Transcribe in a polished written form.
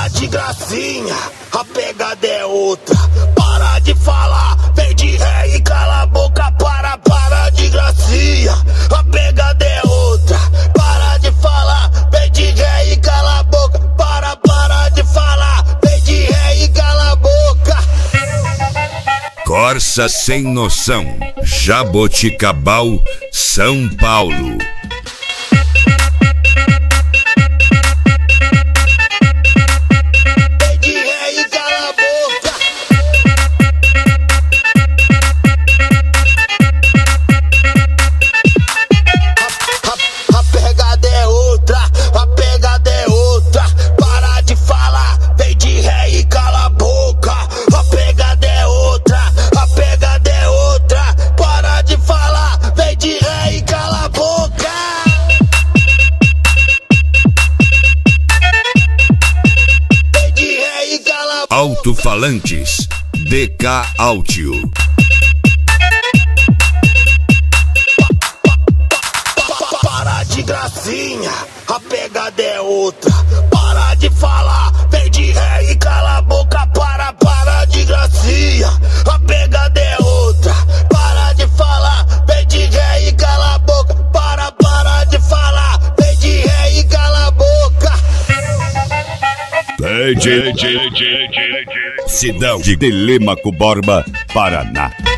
Para de gracinha, a pegada é outra. Para de falar, vem de ré e cala a boca. Para de gracinha, a pegada é outra. Para de falar, vem de ré e cala a boca. Para de falar, vem de ré e cala a boca. Corsa Sem Noção, Jaboticabal, São Paulo. Alto-falantes, DK Audio. Para de gracinha, a pegada é outra. Para de falar, vem de ré e cala a boca. Para de gracinha, a pegada é outra. Para de falar, vem de ré e cala a boca. Para de falar, vem de ré e cala a boca. Cidade de Telêmaco Borba, Paraná.